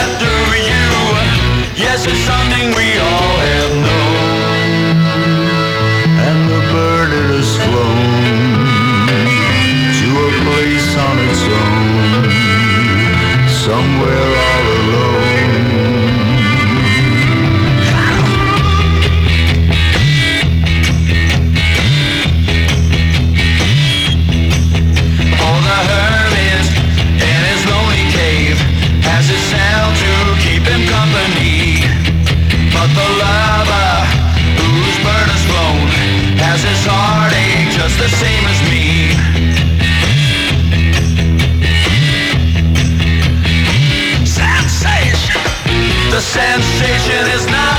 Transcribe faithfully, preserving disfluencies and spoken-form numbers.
that through you. Yes, it's something we all have known. And the bird it has flown to a place on its own, somewhere all alone. Oh, the hermit in his lonely cave has his sound to keep him company, but the lover whose bird has flown has his heartache just the same as me. Sensation, the sensation is not